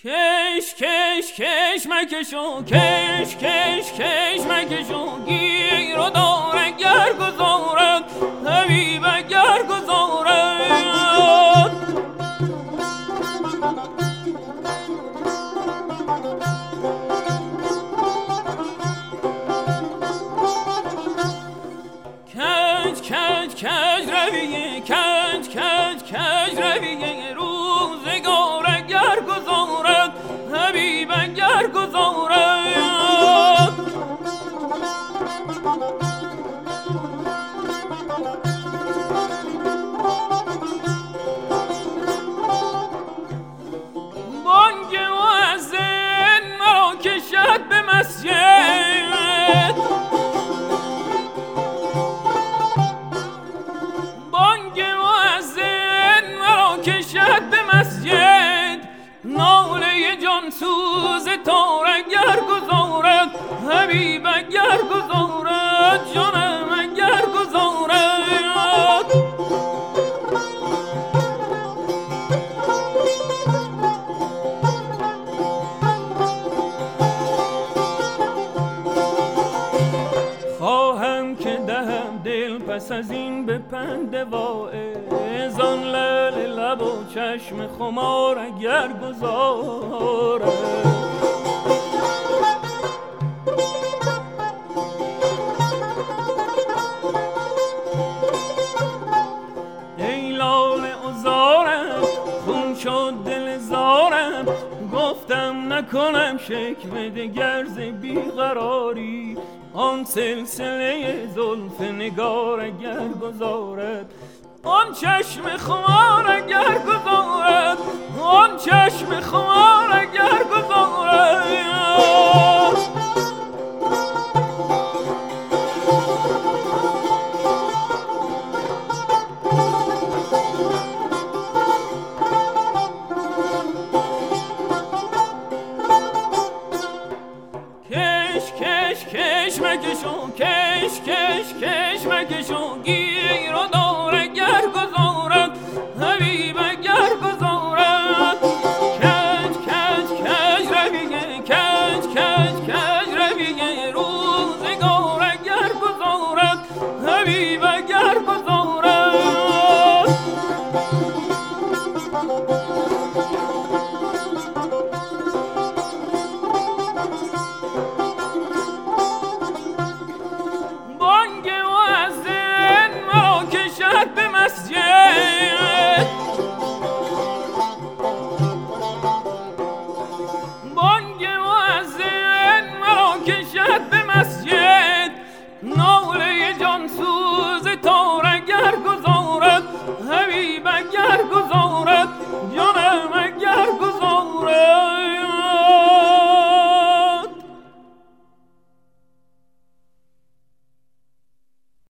کش کش کش مکشو کش کش کش مکشو گیر و داره گر گذارد حبیب گر گذارد کج کج کج رویه کج کج کج رویه روزگار گر گذارد حبیب گر گذارد بانگ مؤذن مرا کشد به مسجد بانگ مؤذن مرا کشد به مسجد ناله جانسوز تار گر گذارد حبیب گر گذارد جانم گر گذارد خواهم که دهم دل پس از این به پند واعظ آن لعل لب و چشم خمار اگر گذارد ای لاله عذارم خون شد دل زارم گفتم نکنم شکوه دگر ز بیقراری آن سلسله زلف نگار اگر گذارد آن چشم خمار اگر گذارد آن چشم خمار اگر گذارد کش مکشو کش کش کش مکشو گیر و داره گر گذارد حبیب گر گذارد کج کج کج رویه کج کج کج رویه روزگار گر گذارد حبیب گر گذارد بانگ مؤذن مرا کشد به مسجد بانگ مؤذن مرا کشد به مسجد ناله جانسوز